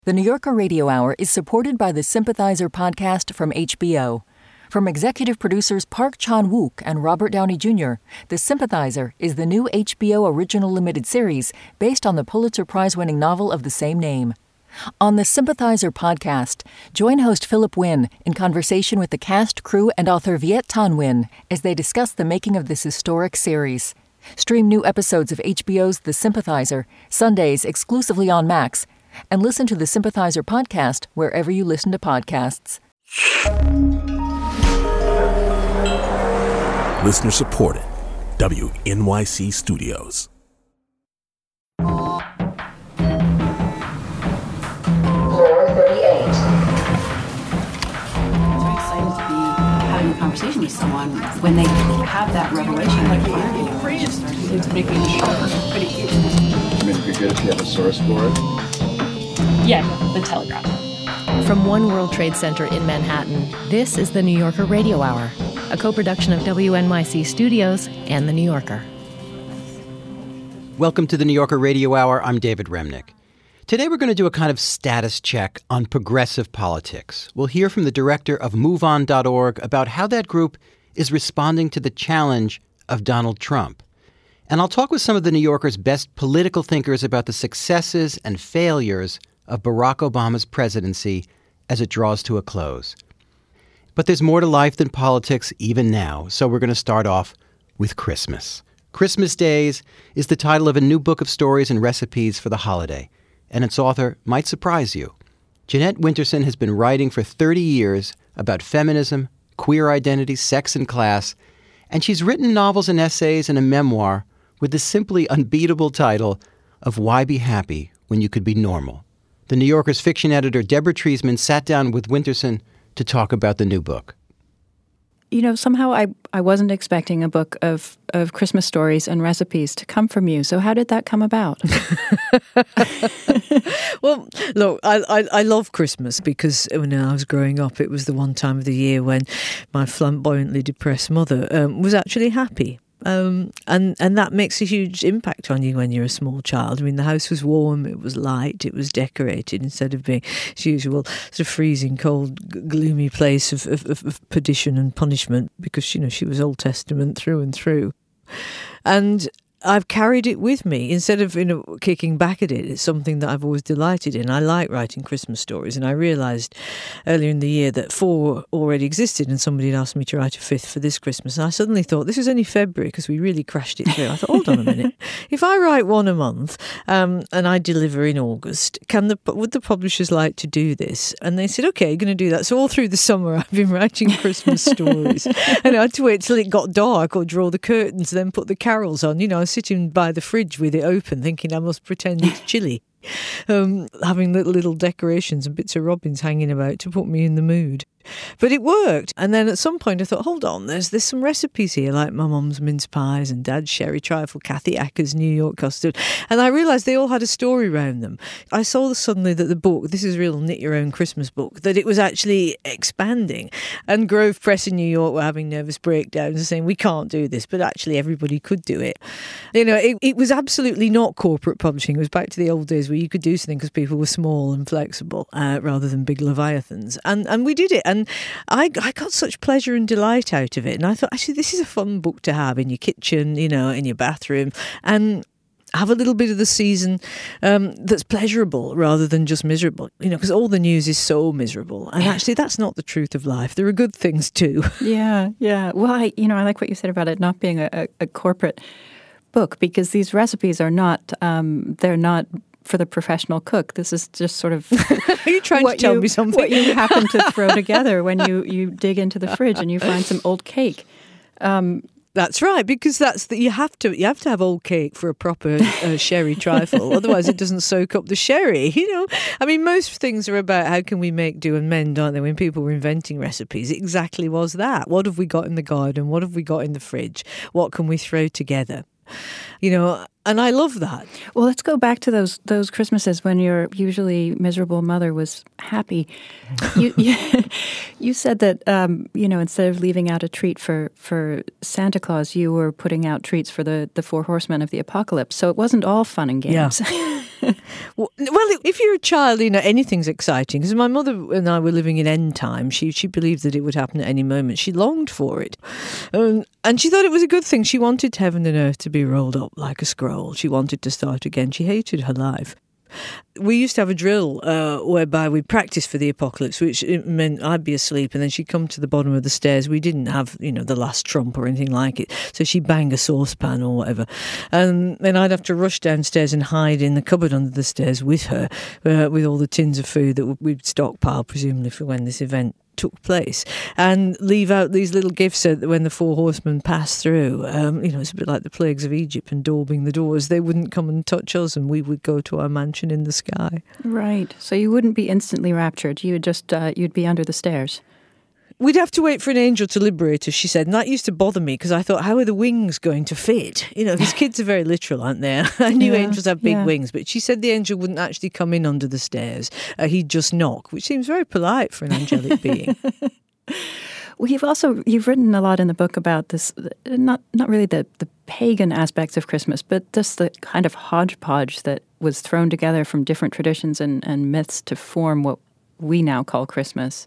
The New Yorker Radio Hour is supported by the Sympathizer podcast from HBO. From executive producers Park Chan-wook and Robert Downey Jr., The Sympathizer is the new HBO original limited series based on the Pulitzer Prize-winning novel of the same name. On the Sympathizer podcast, join host Philip Wynn in conversation with the cast, crew, and author Viet Thanh Nguyen as they discuss the making of this historic series. Stream new episodes of HBO's The Sympathizer, Sundays exclusively on Max, and listen to the Sympathizer podcast wherever you listen to podcasts. Listener supported. WNYC Studios. Floor 38. It's very exciting to be having a conversation with someone when they have that revelation like you. It's making it pretty cute. I mean, it'd be good if you have a source for it. Yeah, The Telegraph. From One World Trade Center in Manhattan, this is the New Yorker Radio Hour, a co-production of WNYC Studios and The New Yorker. Welcome to the New Yorker Radio Hour. I'm David Remnick. Today we're going to do a kind of status check on progressive politics. We'll hear from the director of MoveOn.org about how that group is responding to the challenge of Donald Trump. And I'll talk with some of the New Yorker's best political thinkers about the successes and failures of Barack Obama's presidency as it draws to a close. But there's more to life than politics even now, so we're going to start off with Christmas. Christmas Days is the title of a new book of stories and recipes for the holiday, and its author might surprise you. Jeanette Winterson has been writing for 30 years about feminism, queer identity, sex, and class, and she's written novels and essays and a memoir with the simply unbeatable title of Why Be Happy When You Could Be Normal. The New Yorker's fiction editor Deborah Treisman sat down with Winterson to talk about the new book. You know, somehow I wasn't expecting a book of Christmas stories and recipes to come from you. So how did that come about? Well, look, I love Christmas because when I was growing up, it was the one time of the year when my flamboyantly depressed mother was actually happy. And that makes a huge impact on you when you're a small child. I mean, the house was warm, it was light, it was decorated instead of being its usual sort of freezing cold, gloomy place of perdition and punishment because, you know, she was Old Testament through and through. And I've carried it with me instead of, kicking back at it. It's something that I've always delighted in. I like writing Christmas stories, and I realised earlier in the year that 4 already existed, and somebody had asked me to write a 5th for this Christmas. And I suddenly thought, this is only February because we really crashed it through. I thought, hold on a minute. If I write 1 a month and I deliver in August, would the publishers like to do this? And they said, okay, you're going to do that. So all through the summer, I've been writing Christmas stories, and I had to wait till it got dark or draw the curtains, then put the carols on. I was sitting by the fridge with it open, thinking I must pretend it's chilly, having little decorations and bits of robins hanging about to put me in the mood. But it worked. And then at some point I thought, hold on, there's some recipes here, like my mum's mince pies and dad's sherry trifle, Kathy Acker's New York custard. And I realised they all had a story around them. I saw suddenly that the book, this is a real knit your own Christmas book, that it was actually expanding. And Grove Press in New York were having nervous breakdowns and saying, we can't do this, but actually everybody could do it. It was absolutely not corporate publishing. It was back to the old days where you could do something because people were small and flexible rather than big leviathans. And we did it. And I got such pleasure and delight out of it. And I thought, actually, this is a fun book to have in your kitchen, in your bathroom, and have a little bit of the season that's pleasurable rather than just miserable, because all the news is so miserable. And actually, that's not the truth of life. There are good things too. Yeah. Well, I like what you said about it not being a corporate book, because these recipes are not, they're not for the professional cook. This is just sort of Are you trying to tell me something? What you happen to throw together when you dig into the fridge and you find some old cake. That's right, because you have to have old cake for a proper sherry trifle. Otherwise, it doesn't soak up the sherry. I mean, most things are about how can we make do and mend, aren't they? When people were inventing recipes, it exactly was that. What have we got in the garden? What have we got in the fridge? What can we throw together? And I love that. Well, let's go back to those Christmases when your usually miserable mother was happy. You said that, instead of leaving out a treat for Santa Claus, you were putting out treats for the 4 horsemen of the apocalypse. So it wasn't all fun and games. Yeah. Well, if you're a child, anything's exciting. Because my mother and I were living in end time. She believed that it would happen at any moment. She longed for it. And she thought it was a good thing. She wanted heaven and earth to be rolled up like a scroll. She wanted to start again. She hated her life. We used to have a drill whereby we'd practice for the apocalypse, which meant I'd be asleep and then she'd come to the bottom of the stairs. We didn't have, the last trump or anything like it. So she'd bang a saucepan or whatever. And then I'd have to rush downstairs and hide in the cupboard under the stairs with her, with all the tins of food that we'd stockpile, presumably for when this event took place, and leave out these little gifts so that when the four horsemen passed through, it's a bit like the plagues of Egypt and daubing the doors, they wouldn't come and touch us and we would go to our mansion in the sky. Right. So you wouldn't be instantly raptured. You would just, you'd be under the stairs. We'd have to wait for an angel to liberate us, she said. And that used to bother me because I thought, how are the wings going to fit? These kids are very literal, aren't they? I knew angels have big wings, but she said the angel wouldn't actually come in under the stairs. He'd just knock, which seems very polite for an angelic being. Well, you've written a lot in the book about this, not really the pagan aspects of Christmas, but just the kind of hodgepodge that was thrown together from different traditions and myths to form what we now call Christmas.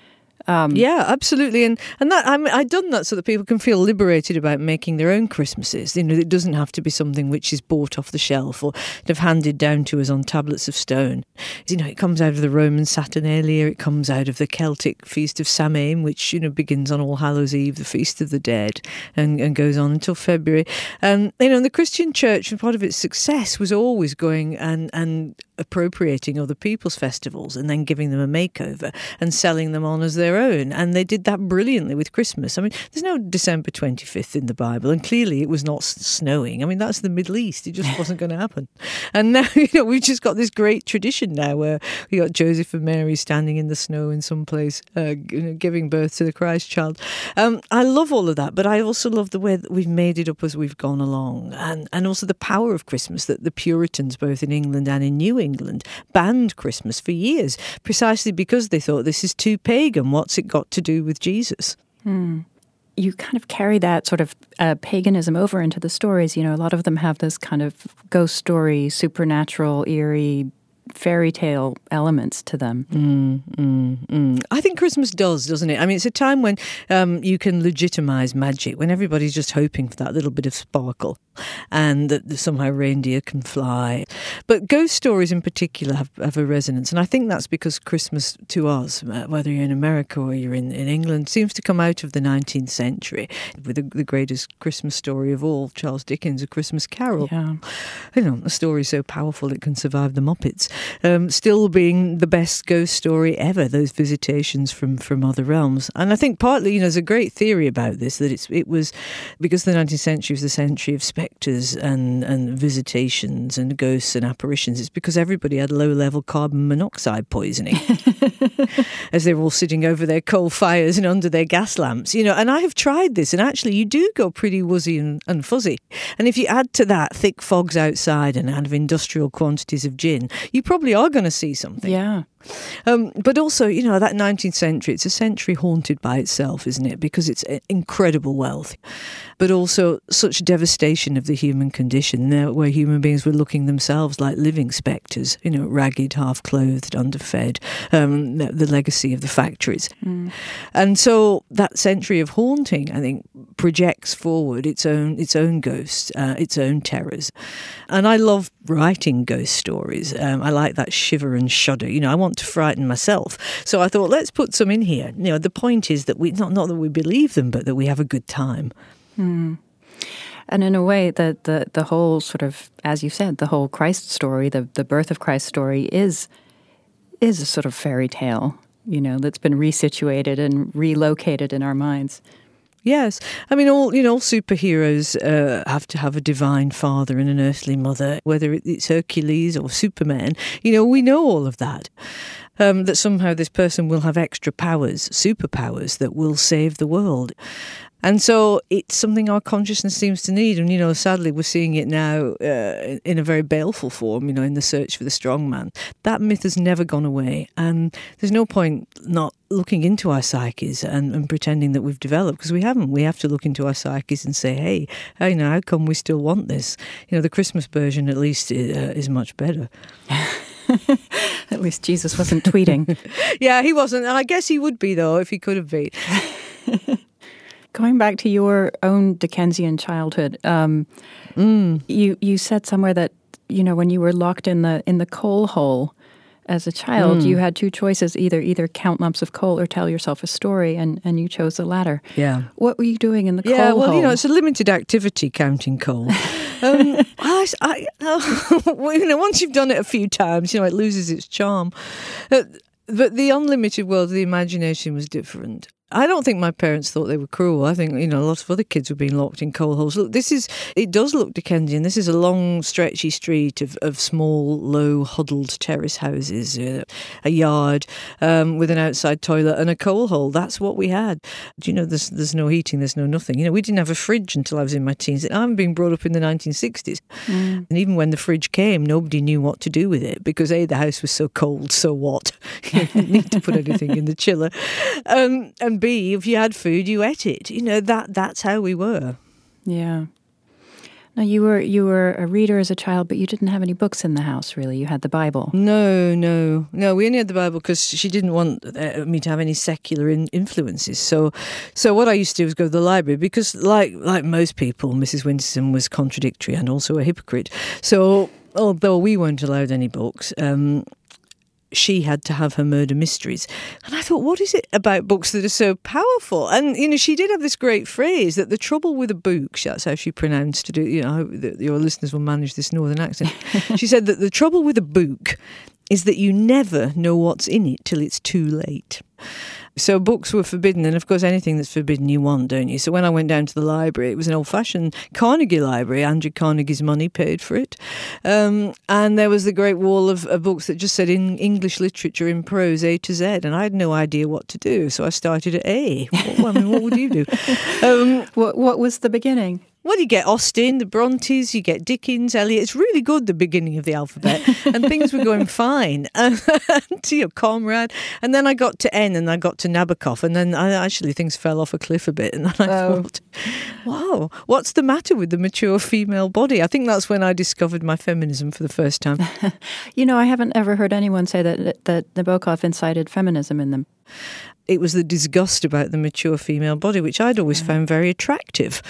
Yeah, absolutely. And that I've done that so that people can feel liberated about making their own Christmases. It doesn't have to be something which is bought off the shelf or handed down to us on tablets of stone. It comes out of the Roman Saturnalia, it comes out of the Celtic Feast of Samhain, which, begins on All Hallows Eve, the Feast of the Dead, and goes on until February. And, the Christian Church, part of its success was always going and appropriating other people's festivals and then giving them a makeover and selling them on as their own. And they did that brilliantly with Christmas. There's no December 25th in the Bible, and clearly it was not snowing. That's the Middle East. It just wasn't going to happen. And now, we've just got this great tradition now where we got Joseph and Mary standing in the snow in some place, giving birth to the Christ child. I love all of that, but I also love the way that we've made it up as we've gone along, and also the power of Christmas, that the Puritans, both in England and in New England, banned Christmas for years, precisely because they thought this is too pagan. What's it got to do with Jesus? You kind of carry that sort of paganism over into the stories. A lot of them have this kind of ghost story, supernatural, eerie, fairy tale elements to them. I think Christmas does, doesn't it? It's a time when you can legitimize magic, when everybody's just hoping for that little bit of sparkle and that somehow reindeer can fly. But ghost stories in particular have a resonance, and I think that's because Christmas to us, whether you're in America or you're in England, seems to come out of the 19th century with the greatest Christmas story of all, Charles Dickens' A Christmas Carol. Yeah. A story so powerful it can survive the Muppets. Still being the best ghost story ever, those visitations from other realms. And I think partly, there's a great theory about this, that it was because the 19th century was the century of spectres and visitations and ghosts and apparitions. It's because everybody had low-level carbon monoxide poisoning as they were all sitting over their coal fires and under their gas lamps. And I have tried this, and actually you do go pretty woozy and fuzzy. And if you add to that thick fogs outside and kind of industrial quantities of gin, you probably are going to see something. Yeah. But also, that 19th century, it's a century haunted by itself, isn't it? Because it's incredible wealth, but also such devastation of the human condition, where human beings were looking themselves like living spectres, ragged, half-clothed, underfed, the legacy of the factories. And so that century of haunting, I think, projects forward its own ghosts, its own terrors. And I love writing ghost stories. I like that shiver and shudder. I want to frighten myself. So I thought, let's put some in here. The point is that we not that we believe them, but that we have a good time. And in a way, the whole sort of, as you said, the whole Christ story, the birth of Christ story is a sort of fairy tale, that's been resituated and relocated in our minds. Yes. All superheroes have to have a divine father and an earthly mother, whether it's Hercules or Superman. We know all of that. that somehow this person will have extra powers, superpowers that will save the world. And so it's something our consciousness seems to need. And, sadly, we're seeing it now in a very baleful form, in the search for the strong man. That myth has never gone away. And there's no point not looking into our psyches and pretending that we've developed, because we haven't. We have to look into our psyches and say, hey, how come we still want this? The Christmas version, at least, is much better. At least Jesus wasn't tweeting. Yeah, he wasn't. I guess he would be, though, if he could have been. Going back to your own Dickensian childhood, you said somewhere that when you were locked in the coal hole as a child, you had two choices: either count lumps of coal or tell yourself a story, and you chose the latter. Yeah. What were you doing in the coal hole? Yeah, well, it's a limited activity, counting coal. Once you've done it a few times, it loses its charm. But the unlimited world of the imagination was different. I don't think my parents thought they were cruel. I think, a lot of other kids were being locked in coal holes. Look, it does look Dickensian. This is a long, stretchy street of small, low, huddled terrace houses, a yard with an outside toilet and a coal hole. That's what we had. There's no heating, there's no nothing. We didn't have a fridge until I was in my teens. I'm being brought up in the 1960s. And even when the fridge came, nobody knew what to do with it because, A, the house was so cold, so what? You didn't need to put anything in the chiller. And B, if you had food, you ate it. That's how we were. Yeah. Now you were a reader as a child, but you didn't have any books in the house, really. You had the Bible. No. We only had the Bible because she didn't want me to have any secular influences. So what I used to do was go to the library because, like most people, Mrs. Winston was contradictory and also a hypocrite. So although we weren't allowed any books, she had to have her murder mysteries. And I thought, what is it about books that are so powerful? And, she did have this great phrase that the trouble with a book, that's how she pronounced it, I hope that your listeners will manage this northern accent. She said that the trouble with a book is that you never know what's in it till it's too late. So books were forbidden, and of course anything that's forbidden you want, don't you? So when I went down to the library, it was an old-fashioned Carnegie library. Andrew Carnegie's money paid for it. And there was the great wall of books that just said in English literature in prose A to Z, and I had no idea what to do. So I started at A. What would you do? What was the beginning? Well, you get Austen, the Brontes, you get Dickens, Eliot. It's really good, the beginning of the alphabet. And things were going fine. To your Comrade. And then I got to N and I got to Nabokov. And then things fell off a cliff a bit. And then I thought, wow, what's the matter with the mature female body? I think that's when I discovered my feminism for the first time. I haven't ever heard anyone say that Nabokov incited feminism in them. It was the disgust about the mature female body, which I'd always found very attractive.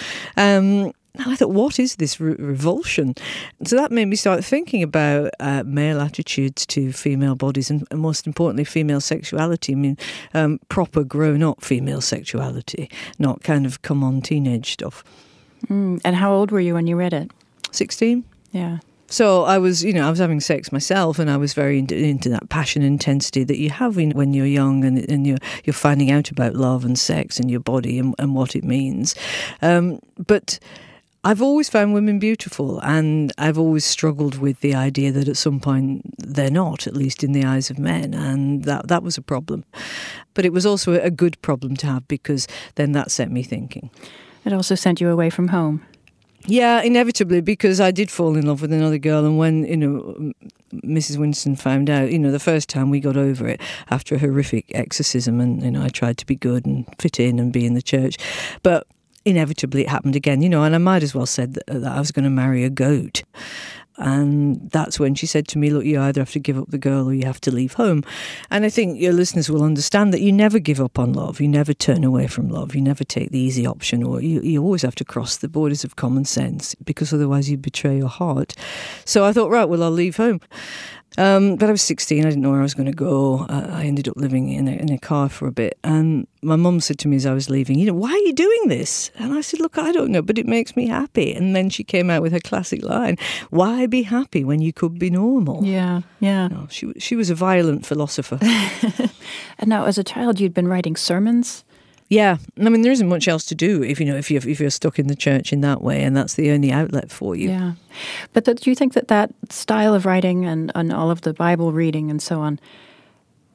I thought, what is this revulsion? So that made me start thinking about male attitudes to female bodies and most importantly, female sexuality. I mean, proper grown-up female sexuality, not kind of come-on teenage stuff. And how old were you when you read it? 16. Yeah. So I was having sex myself, and I was very into that passion and intensity that you have when you're young, and you're finding out about love and sex and your body and what it means. But I've always found women beautiful, and I've always struggled with the idea that at some point they're not, at least in the eyes of men, and that was a problem. But it was also a good problem to have because then that set me thinking. It also sent you away from home. Yeah, inevitably, because I did fall in love with another girl, and when, Mrs. Winston found out, the first time we got over it after a horrific exorcism, and, I tried to be good and fit in and be in the church, but inevitably it happened again, and I might as well said that I was going to marry a goat. And that's when she said to me, look, you either have to give up the girl or you have to leave home. And I think your listeners will understand that you never give up on love. You never turn away from love. You never take the easy option, or you always have to cross the borders of common sense, because otherwise you betray your heart. So I thought, right, well, I'll leave home. But I was 16, I didn't know where I was going to go. I ended up living in a car for a bit. And my mum said to me as I was leaving, why are you doing this? And I said, look, I don't know, but it makes me happy. And then she came out with her classic line, why be happy when you could be normal? Yeah. No, she was a violent philosopher. And now, as a child, you'd been writing sermons? Yeah, I mean, there isn't much else to do if you're stuck in the church in that way, and that's the only outlet for you. Yeah, but do you think that style of writing and all of the Bible reading and so on,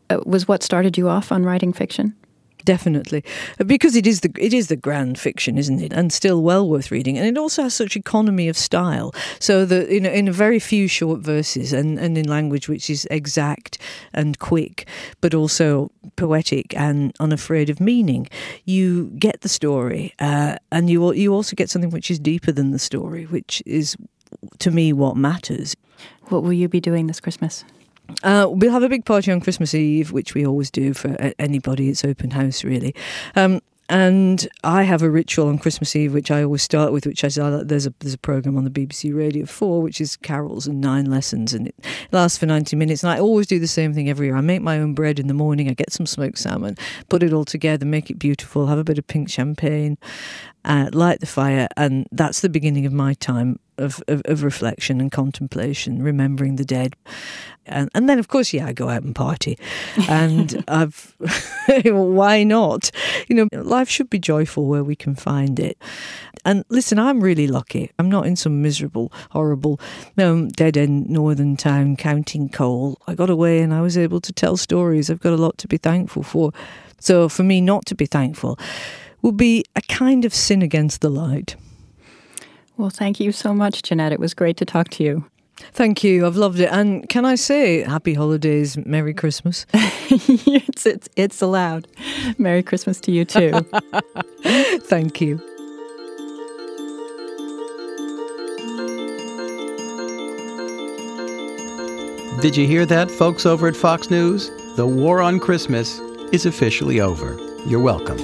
was what started you off on writing fiction? Definitely, because it is the grand fiction, isn't it? And still well worth reading. And it also has such economy of style. So that in a very few short verses and in language which is exact and quick, but also poetic and unafraid of meaning, you get the story, and you also get something which is deeper than the story, which is, to me, what matters. What will you be doing this Christmas? We'll have a big party on Christmas Eve, which we always do for anybody. It's open house, really. And I have a ritual on Christmas Eve, which I always start with, which there's a programme on the BBC Radio 4, which is carols and 9 lessons, and it lasts for 90 minutes. And I always do the same thing every year. I make my own bread in the morning, I get some smoked salmon, put it all together, make it beautiful, have a bit of pink champagne, light the fire, and that's the beginning of my time of reflection and contemplation, remembering the dead. And then, of course, I go out and party. And why not? Life should be joyful where we can find it. And listen, I'm really lucky. I'm not in some miserable, horrible, dead-end northern town counting coal. I got away and I was able to tell stories. I've got a lot to be thankful for. So for me not to be thankful would be a kind of sin against the light. Well, thank you so much, Jeanette. It was great to talk to you. Thank you. I've loved it. And can I say happy holidays, Merry Christmas? It's allowed. Merry Christmas to you too. Thank you. Did you hear that, folks over at Fox News? The war on Christmas is officially over. You're welcome.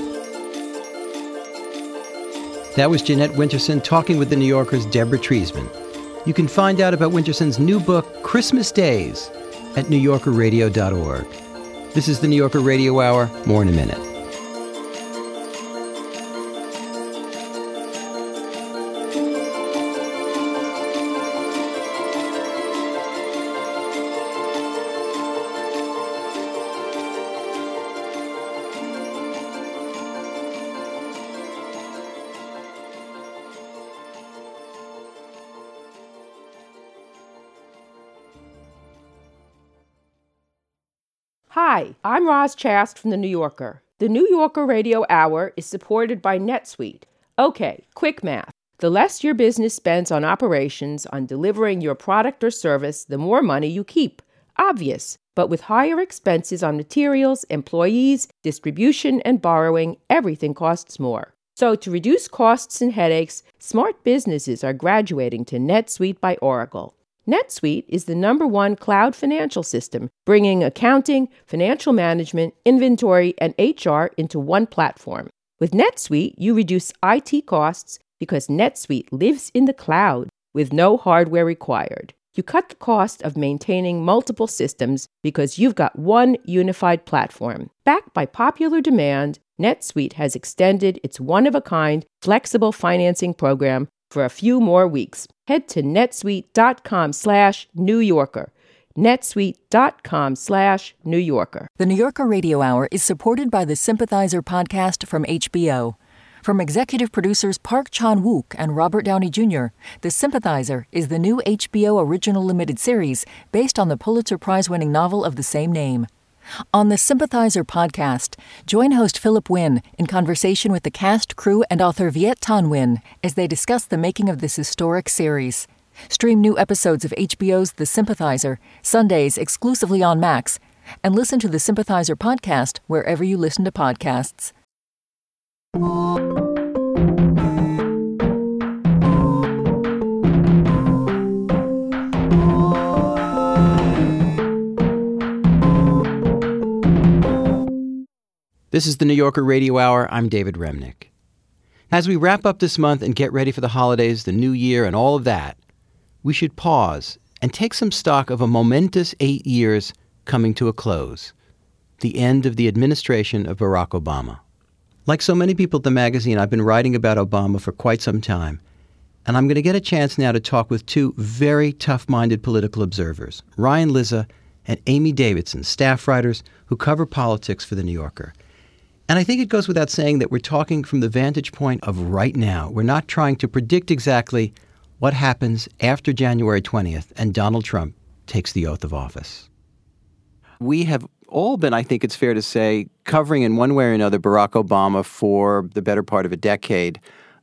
That was Jeanette Winterson talking with The New Yorker's Deborah Treisman. You can find out about Winterson's new book, Christmas Days, at NewYorkerRadio.org. This is The New Yorker Radio Hour. More in a minute. Hi, I'm Roz Chast from The New Yorker. The New Yorker Radio Hour is supported by NetSuite. Okay, quick math. The less your business spends on operations, on delivering your product or service, the more money you keep. Obvious. But with higher expenses on materials, employees, distribution, and borrowing, everything costs more. So to reduce costs and headaches, smart businesses are graduating to NetSuite by Oracle. NetSuite is the #1 cloud financial system, bringing accounting, financial management, inventory, and HR into one platform. With NetSuite, you reduce IT costs because NetSuite lives in the cloud with no hardware required. You cut the cost of maintaining multiple systems because you've got one unified platform. Backed by popular demand, NetSuite has extended its one-of-a-kind flexible financing program for a few more weeks. Head to netsuite.com/New Yorker. netsuite.com/New Yorker. The New Yorker Radio Hour is supported by the Sympathizer podcast from HBO. From executive producers Park Chan-wook and Robert Downey Jr., The Sympathizer is the new HBO original limited series based on the Pulitzer Prize-winning novel of the same name. On the Sympathizer podcast, join host Philip Wynn in conversation with the cast, crew, and author Viet Thanh Nguyen as they discuss the making of this historic series. Stream new episodes of HBO's The Sympathizer, Sundays exclusively on Max, and listen to the Sympathizer podcast wherever you listen to podcasts. This is the New Yorker Radio Hour. I'm David Remnick. As we wrap up this month and get ready for the holidays, the new year, and all of that, we should pause and take some stock of a momentous 8 years coming to a close, the end of the administration of Barack Obama. Like so many people at the magazine, I've been writing about Obama for quite some time, and I'm going to get a chance now to talk with two very tough-minded political observers, Ryan Lizza and Amy Davidson, staff writers who cover politics for The New Yorker. And I think it goes without saying that we're talking from the vantage point of right now. We're not trying to predict exactly what happens after January 20th and Donald Trump takes the oath of office. We have all been, I think it's fair to say, covering in one way or another Barack Obama for the better part of a decade.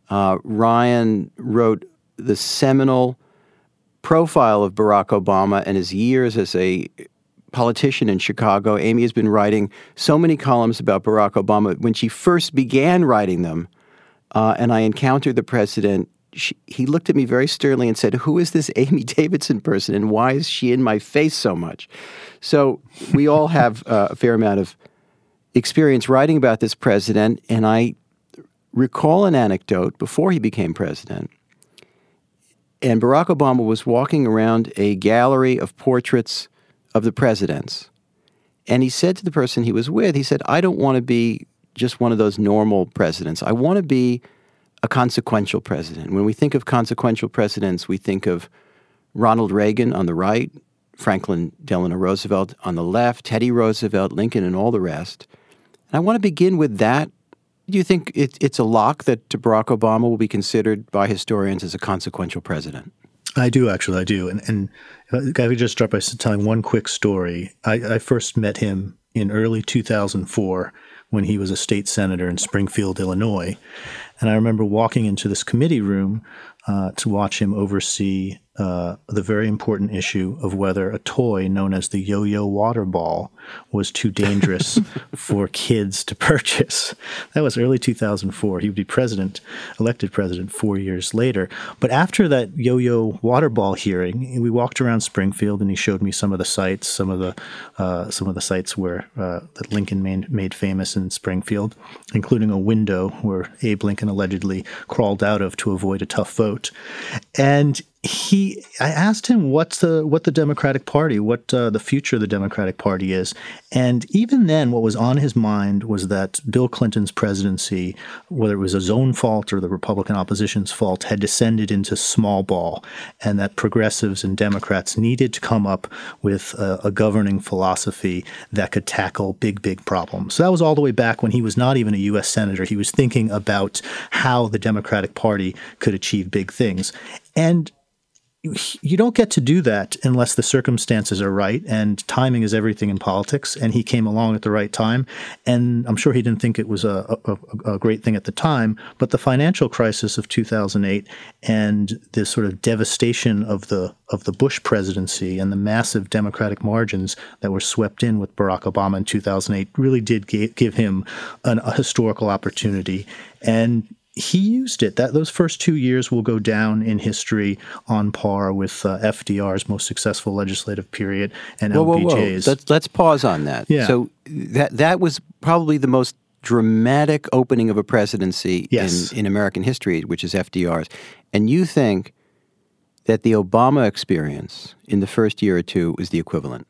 Ryan wrote the seminal profile of Barack Obama and his years as a politician in Chicago. Amy has been writing so many columns about Barack Obama. When she first began writing them, and I encountered the president, he looked at me very sternly and said, "Who is this Amy Davidson person, and why is she in my face so much?" So we all have a fair amount of experience writing about this president, and I recall an anecdote before he became president. And Barack Obama was walking around a gallery of portraits of the presidents. And he said to the person he was with, he said, "I don't want to be just one of those normal presidents. I want to be a consequential president." When we think of consequential presidents, we think of Ronald Reagan on the right, Franklin Delano Roosevelt on the left, Teddy Roosevelt, Lincoln, and all the rest. And I want to begin with that. Do you think it's a lock that Barack Obama will be considered by historians as a consequential president? I do, actually. I do. And I could just start by telling one quick story. I first met him in early 2004 when he was a state senator in Springfield, Illinois. And I remember walking into this committee room to watch him oversee the very important issue of whether a toy known as the yo-yo water ball was too dangerous for kids to purchase. That was early 2004. He would be elected president 4 years later. But after that yo-yo water ball hearing, we walked around Springfield, and he showed me some of the sites, some of the sites where that Lincoln made famous in Springfield, including a window where Abe Lincoln allegedly crawled out of to avoid a tough vote. And I asked him what the Democratic Party, what the future of the Democratic Party is. And even then, what was on his mind was that Bill Clinton's presidency, whether it was his own fault or the Republican opposition's fault, had descended into small ball, and that progressives and Democrats needed to come up with a governing philosophy that could tackle big, big problems. So that was all the way back when he was not even a U.S. senator. He was thinking about how the Democratic Party could achieve big things. And you don't get to do that unless the circumstances are right, and timing is everything in politics, and he came along at the right time. And I'm sure he didn't think it was a great thing at the time, but the financial crisis of 2008 and the sort of devastation of the Bush presidency and the massive Democratic margins that were swept in with Barack Obama in 2008 really did give him a historical opportunity. And he used it. Those first 2 years will go down in history on par with FDR's most successful legislative period and LBJ's. Whoa. Let's pause on that. Yeah. So that was probably the most dramatic opening of a presidency in American history, which is FDR's. And you think that the Obama experience in the first year or two is the equivalent?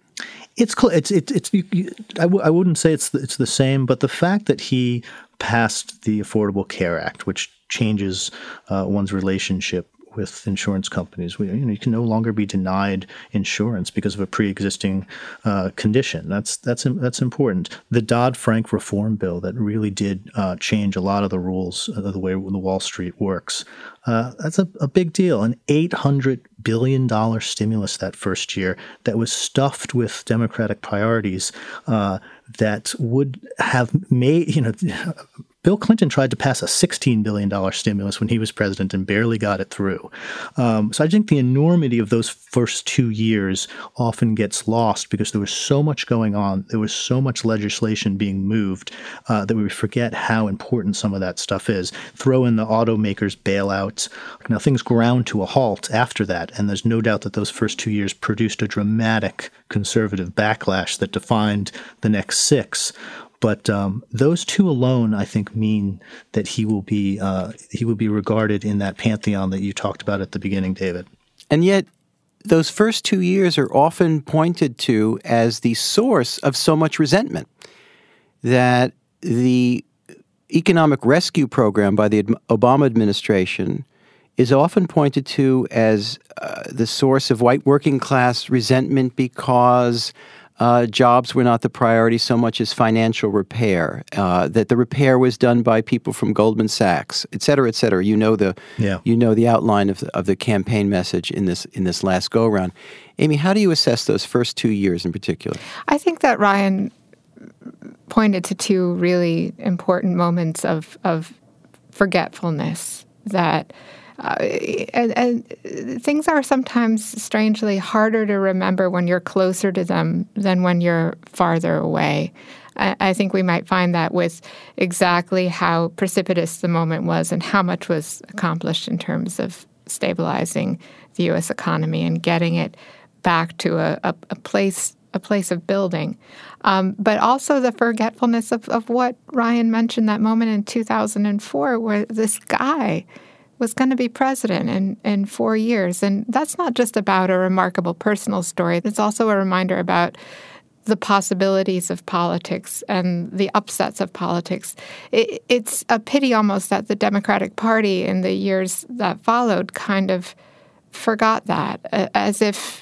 I wouldn't say it's the same, but the fact that he passed the Affordable Care Act, which changes one's relationship with insurance companies. You can no longer be denied insurance because of a pre-existing condition. That's important. The Dodd-Frank reform bill that really did change a lot of the rules of the way the Wall Street works. That's a big deal. An $800 billion stimulus that first year that was stuffed with Democratic priorities that would have made, Bill Clinton tried to pass a $16 billion stimulus when he was president and barely got it through. So I think the enormity of those first 2 years often gets lost because there was so much going on. There was so much legislation being moved that we forget how important some of that stuff is. Throw in the automakers' bailouts. Now, things ground to a halt after that, and there's no doubt that those first 2 years produced a dramatic conservative backlash that defined the next 6. But those two alone, I think, mean that he will be regarded in that pantheon that you talked about at the beginning, David. And yet, those first 2 years are often pointed to as the source of so much resentment. That the economic rescue program by the Obama administration is often pointed to as the source of white working class resentment because jobs were not the priority so much as financial repair, that the repair was done by people from Goldman Sachs, et cetera, et cetera. You know the outline of the campaign message in this last go-around. Amy, how do you assess those first 2 years in particular? I think that Ryan pointed to two really important moments of forgetfulness that and things are sometimes strangely harder to remember when you're closer to them than when you're farther away. I think we might find that with exactly how precipitous the moment was and how much was accomplished in terms of stabilizing the U.S. economy and getting it back to a place of building. But also the forgetfulness of what Ryan mentioned, that moment in 2004 where this guy was going to be president in 4 years. And that's not just about a remarkable personal story. It's also a reminder about the possibilities of politics and the upsets of politics. It's a pity almost that the Democratic Party in the years that followed kind of forgot that, as if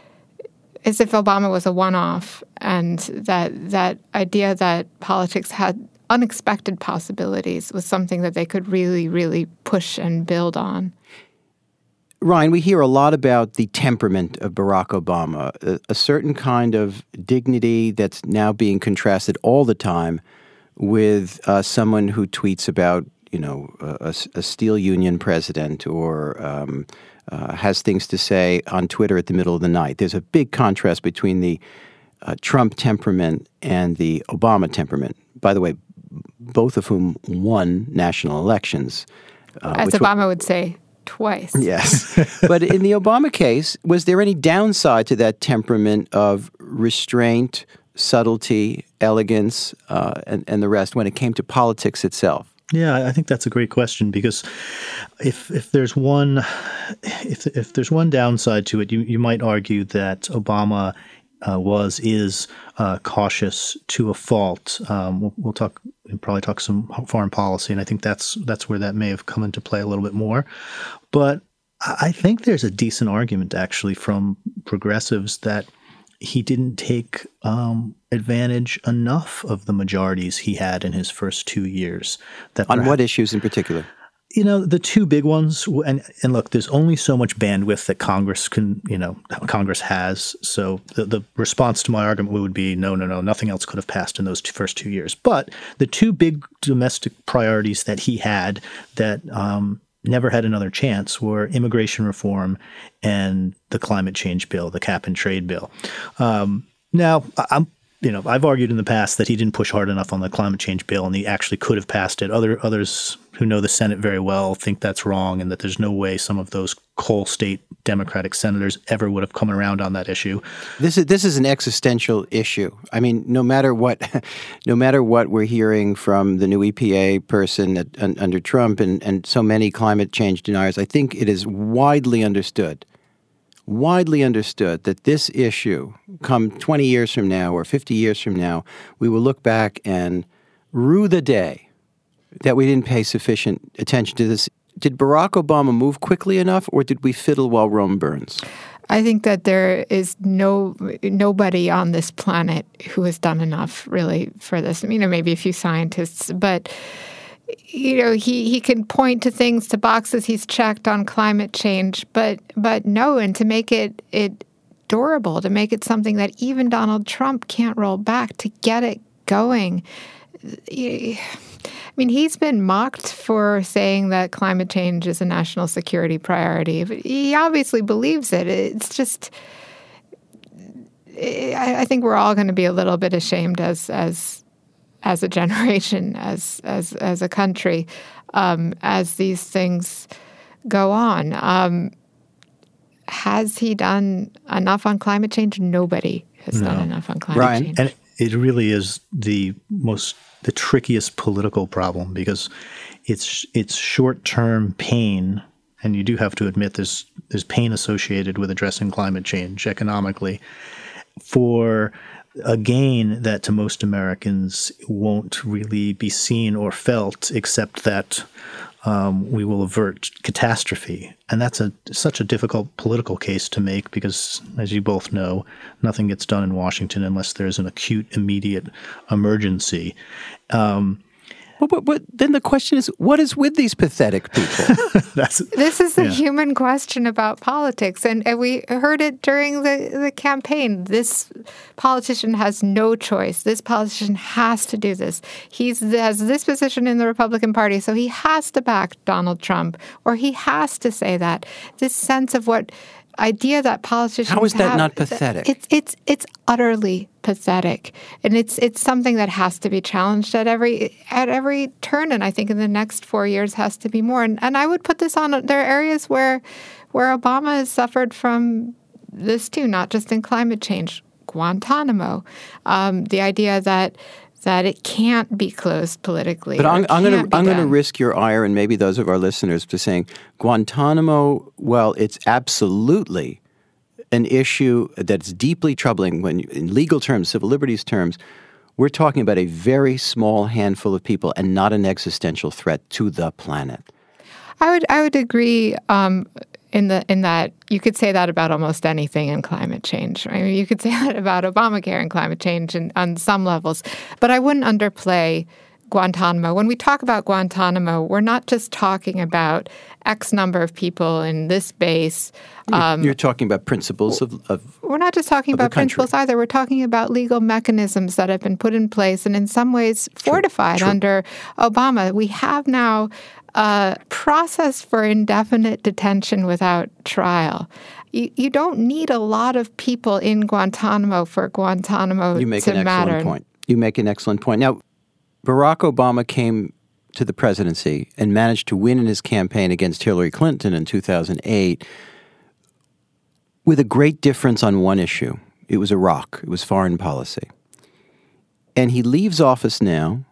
Obama was a one-off, and that idea that politics had unexpected possibilities was something that they could really, really push and build on. Ryan, we hear a lot about the temperament of Barack Obama, a certain kind of dignity that's now being contrasted all the time with someone who tweets about, a steel union president or has things to say on Twitter at the middle of the night. There's a big contrast between the Trump temperament and the Obama temperament. By the way, both of whom won national elections. As Obama would say, twice. Yes. But in the Obama case, was there any downside to that temperament of restraint, subtlety, elegance, and the rest when it came to politics itself? Yeah, I think that's a great question, because if there's one downside to it, you might argue that Obama is cautious to a fault. We'll probably talk some foreign policy, and I think that's where that may have come into play a little bit more. But I think there's a decent argument actually from progressives that he didn't take advantage enough of the majorities he had in his first 2 years. On what issues in particular? The two big ones, and look, there's only so much bandwidth that Congress Congress has. So the response to my argument would be, no, nothing else could have passed in those first 2 years. But the two big domestic priorities that he had that never had another chance were immigration reform and the climate change bill, the cap and trade bill. Now, I've argued in the past that he didn't push hard enough on the climate change bill, and he actually could have passed it. Others who know the Senate very well think that's wrong, and that there's no way some of those coal state Democratic senators ever would have come around on that issue. This is an existential issue. I mean, no matter what we're hearing from the new EPA person under Trump and so many climate change deniers, I think it is widely understood that this issue, come 20 years from now or 50 years from now, we will look back and rue the day that we didn't pay sufficient attention to this. Did Barack Obama move quickly enough, or did we fiddle while Rome burns? I think that there is nobody on this planet who has done enough really for this. Maybe a few scientists, but he can point to things, to boxes he's checked on climate change, but no, and to make it durable, to make it something that even Donald Trump can't roll back, to get it going. He's been mocked for saying that climate change is a national security priority, but he obviously believes it. It's just, I think we're all going to be a little bit ashamed as a generation, as a country, as these things go on. Has he done enough on climate change? Nobody has done enough on climate change. And it really is the trickiest political problem, because it's short-term pain, and you do have to admit there's pain associated with addressing climate change economically, for a gain that to most Americans won't really be seen or felt, except that we will avert catastrophe. And that's such a difficult political case to make, because, as you both know, nothing gets done in Washington unless there's an acute, immediate emergency. Well, But then the question is, what is with these pathetic people? This is the human question about politics. And we heard it during the campaign. This politician has no choice. This politician has to do this. He has this position in the Republican Party, so he has to back Donald Trump, or he has to say that. This sense of what idea that politicians How is that have, not pathetic? It's utterly pathetic, and it's something that has to be challenged at every turn. And I think in the next 4 years has to be more. And I would put this on. There are areas where Obama has suffered from this too, not just in climate change. Guantanamo, the idea that it can't be closed politically. But I'm going to risk your ire and maybe those of our listeners to saying Guantanamo, well, it's absolutely an issue that's deeply troubling when, in legal terms, civil liberties terms, we're talking about a very small handful of people and not an existential threat to the planet. I would agree in that you could say that about almost anything in climate change. I mean, you could say that about Obamacare and climate change on some levels. But I wouldn't underplay Guantanamo. When we talk about Guantanamo, we're not just talking about X number of people in this base. You're talking about principles of We're not just talking about principles either. We're talking about legal mechanisms that have been put in place and in some ways fortified under Obama. We have now a process for indefinite detention without trial. You don't need a lot of people in Guantanamo for Guantanamo to matter. You make an excellent point. Now, Barack Obama came to the presidency and managed to win in his campaign against Hillary Clinton in 2008 with a great difference on one issue. It was Iraq. It was foreign policy. And he leaves office now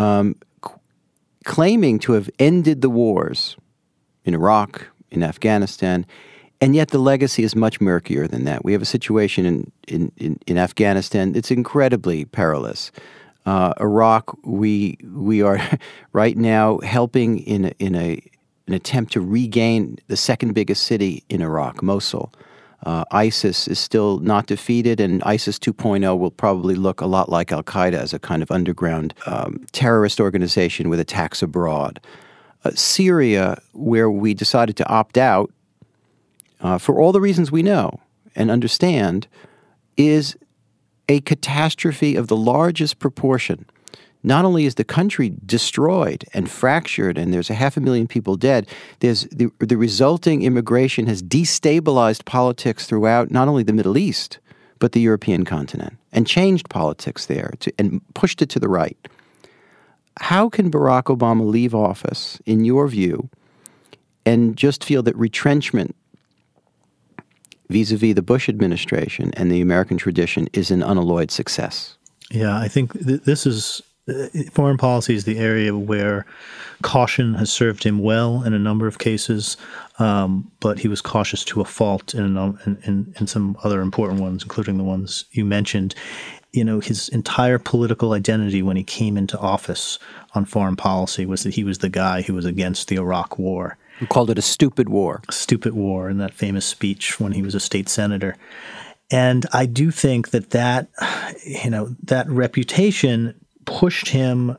claiming to have ended the wars in Iraq, in Afghanistan, and yet the legacy is much murkier than that. We have a situation in Afghanistan that's incredibly perilous. Iraq, we are right now helping in an attempt to regain the second biggest city in Iraq, Mosul. ISIS is still not defeated, and ISIS 2.0 will probably look a lot like Al-Qaeda as a kind of underground terrorist organization with attacks abroad. Syria, where we decided to opt out for all the reasons we know and understand, is a catastrophe of the largest proportion. Not only is the country destroyed and fractured and there's 500,000 people dead, there's the resulting immigration has destabilized politics throughout not only the Middle East, but the European continent and changed politics there and pushed it to the right. How can Barack Obama leave office, in your view, and just feel that retrenchment vis-a-vis the Bush administration and the American tradition is an unalloyed success? Yeah, I think this is foreign policy is the area where caution has served him well in a number of cases, but he was cautious to a fault in some other important ones, including the ones you mentioned. You know, his entire political identity when he came into office on foreign policy was that he was the guy who was against the Iraq War. He called it a stupid war. A stupid war in that famous speech when he was a state senator. And I do think that reputation pushed him,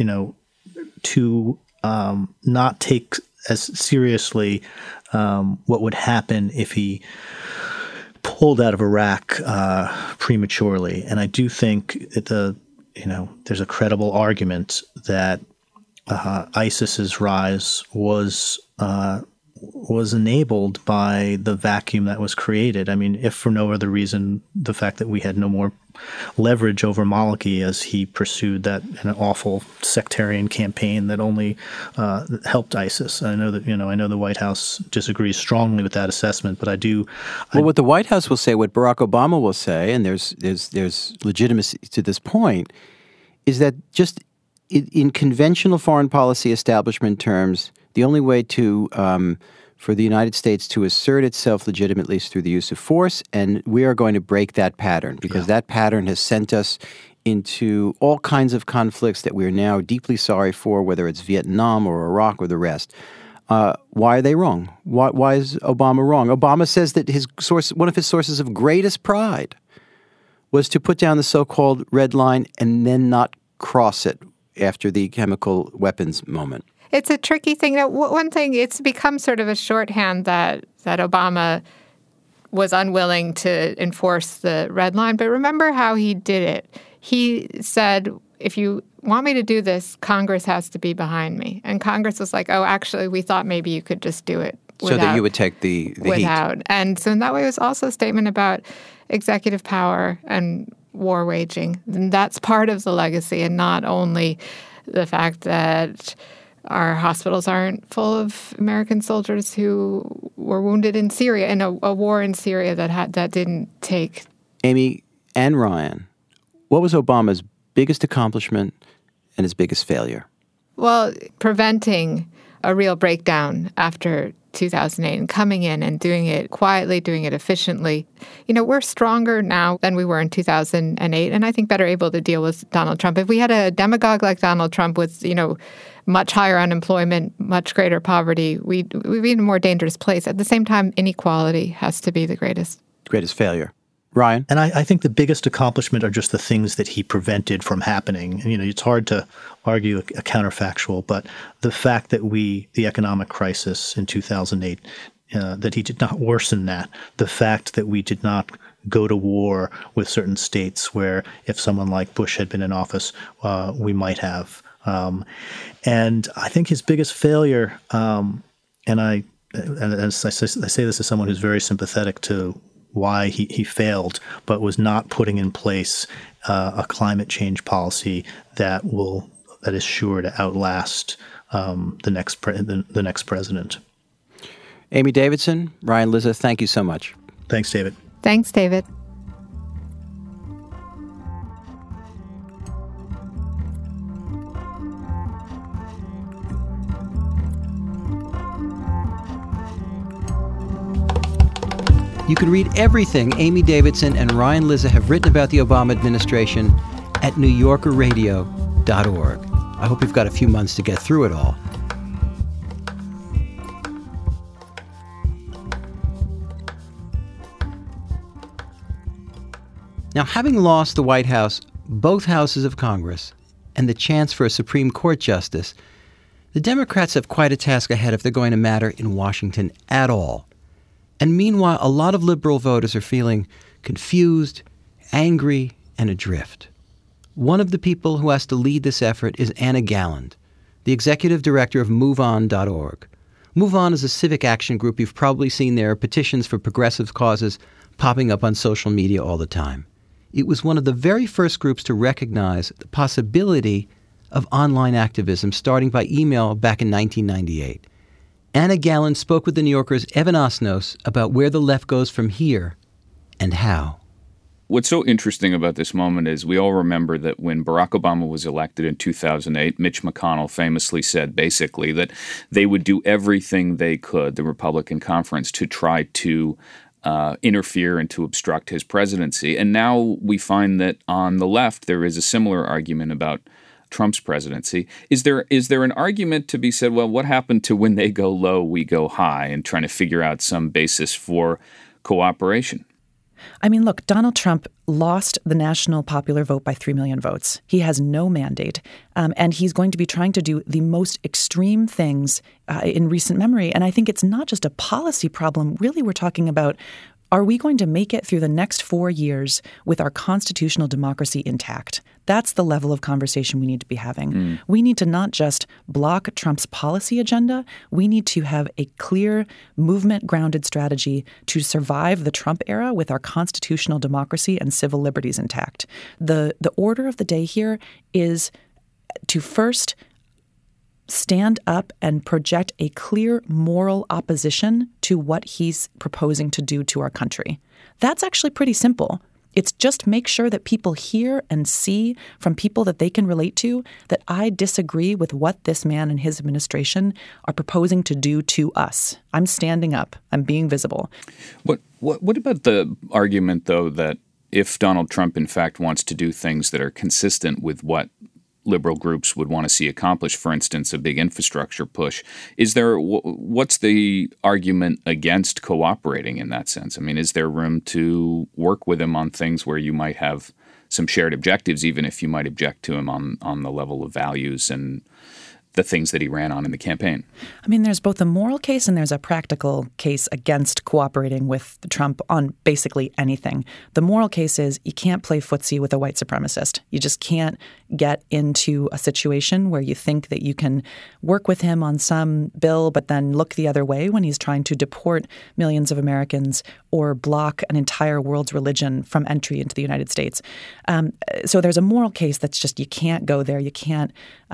to not take as seriously what would happen if he pulled out of Iraq prematurely. And I do think that there's a credible argument that ISIS's rise was enabled by the vacuum that was created. I mean, if for no other reason, the fact that we had no more leverage over Maliki as he pursued an awful sectarian campaign that only helped ISIS. I know that the White House disagrees strongly with that assessment, but I do. Well, what the White House will say, what Barack Obama will say, and there's legitimacy to this point, is that just in conventional foreign policy establishment terms, the only way to for the United States to assert itself legitimately is through the use of force, and we are going to break that pattern because that pattern has sent us into all kinds of conflicts that we are now deeply sorry for, whether it's Vietnam or Iraq or the rest. Why are they wrong? Why is Obama wrong? Obama says that one of his sources of greatest pride was to put down the so-called red line and then not cross it after the chemical weapons moment? It's a tricky thing. One thing, it's become sort of a shorthand that Obama was unwilling to enforce the red line. But remember how he did it. He said, if you want me to do this, Congress has to be behind me. And Congress was like, oh, actually, we thought maybe you could just do it without. So that you would take the without. heat. And so in that way, it was also a statement about executive power and war waging. And that's part of the legacy, and not only the fact that our hospitals aren't full of American soldiers who were wounded in Syria, in a war in Syria that didn't take. Amy and Ryan, what was Obama's biggest accomplishment and his biggest failure? Well, preventing a real breakdown after 2008 and coming in and doing it quietly, doing it efficiently. We're stronger now than we were in 2008, and I think better able to deal with Donald Trump. If we had a demagogue like Donald Trump with, much higher unemployment, much greater poverty, we'd be in a more dangerous place. At the same time, inequality has to be the greatest failure. Ryan? And I think the biggest accomplishment are just the things that he prevented from happening. And, it's hard to argue a counterfactual, but the fact that the economic crisis in 2008, that he did not worsen that, the fact that we did not go to war with certain states where if someone like Bush had been in office, we might have. And I think his biggest failure, and I say this as someone who's very sympathetic to why he failed, but was not putting in place a climate change policy that is sure to outlast the next president. Amy Davidson, Ryan Lizza, thank you so much. Thanks, David. Thanks, David. You can read everything Amy Davidson and Ryan Lizza have written about the Obama administration at NewYorkerRadio.org. I hope you've got a few months to get through it all. Now, having lost the White House, both houses of Congress, and the chance for a Supreme Court justice, the Democrats have quite a task ahead if they're going to matter in Washington at all. And meanwhile, a lot of liberal voters are feeling confused, angry, and adrift. One of the people who has to lead this effort is Anna Galland, the executive director of MoveOn.org. MoveOn is a civic action group. You've probably seen their petitions for progressive causes popping up on social media all the time. It was one of the very first groups to recognize the possibility of online activism, starting by email back in 1998. Anna Galland spoke with the New Yorker's Evan Osnos about where the left goes from here and how. What's so interesting about this moment is we all remember that when Barack Obama was elected in 2008, Mitch McConnell famously said basically that they would do everything they could, the Republican conference, to try to interfere and to obstruct his presidency. And now we find that on the left there is a similar argument about Trump's presidency. Is there an argument to be said, well, what happened to when they go low, we go high, and trying to figure out some basis for cooperation? I mean, look, Donald Trump lost the national popular vote by 3 million votes. He has no mandate, and he's going to be trying to do the most extreme things in recent memory. And I think it's not just a policy problem. Really, we're talking about, are we going to make it through the next 4 years with our constitutional democracy intact? That's the level of conversation we need to be having. We need to not just block Trump's policy agenda. We need to have a clear, movement-grounded strategy to survive the Trump era with our constitutional democracy and civil liberties intact. The order of the day here is to first stand up and project a clear moral opposition to what he's proposing to do to our country. That's actually pretty simple. It's just make sure that people hear and see from people that they can relate to that I disagree with what this man and his administration are proposing to do to us. I'm standing up. I'm being visible. What about the argument, though, that if Donald Trump, in fact, wants to do things that are consistent with what liberal groups would want to see accomplished, for instance, a big infrastructure push, what's the argument against cooperating in that sense? I mean, is there room to work with him on things where you might have some shared objectives, even if you might object to him on the level of values and the things that he ran on in the campaign. I mean, there's both a moral case and there's a practical case against cooperating with Trump on basically anything. The moral case is you can't play footsie with a white supremacist. You just can't get into a situation where you think that you can work with him on some bill but then look the other way when he's trying to deport millions of Americans or block an entire world's religion from entry into the United States. So there's a moral case that's just you can't go there. You can't